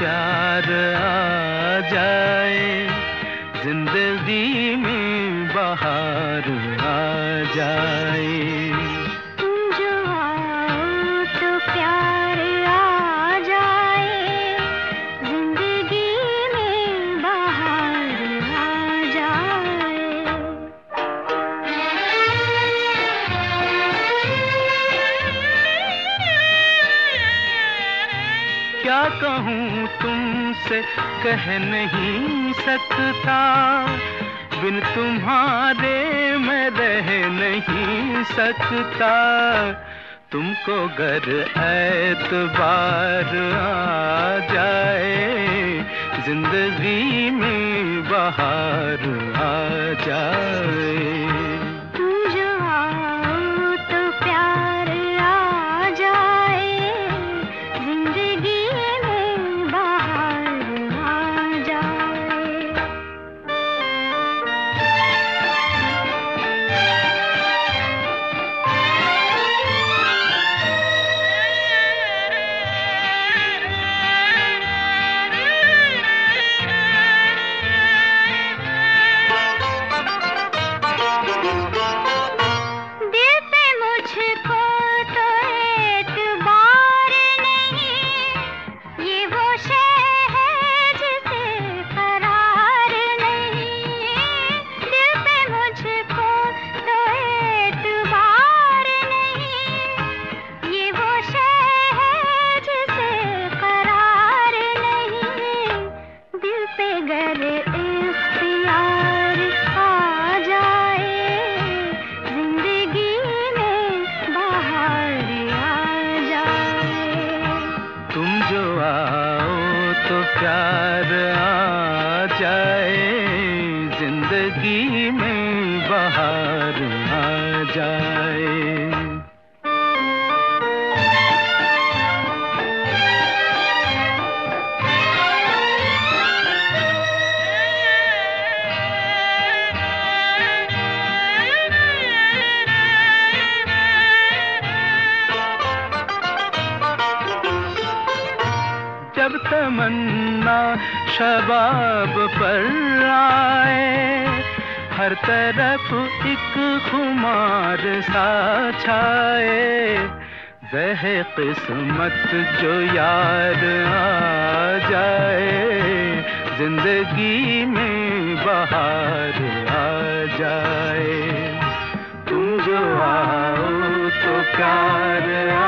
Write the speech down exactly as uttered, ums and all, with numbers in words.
प्यार आ जाए, जिंदगी में बहार आ जाए। तुम जो आओ तो प्यार आ जाए, जिंदगी में बहार आ जाए। क्या कहूँ तुमसे कह नहीं सकता, बिन तुम्हारे मैं रह नहीं सकता। तुमको गर एतबार आ जाए, जिंदगी में बहार आ जाए। तुम जो आओ तो प्यार आ जाए, जिंदगी में बहार आ जाए। तो प्यार आ जाए, जिंदगी में बहार आ जाए। जब तमन्ना शबाब पर आए, हर तरफ एक खुमार सा छाए। वह किस्मत जो यार आ जाए, जिंदगी में बहार आ जाए। तुम जो आओ तो प्यार आ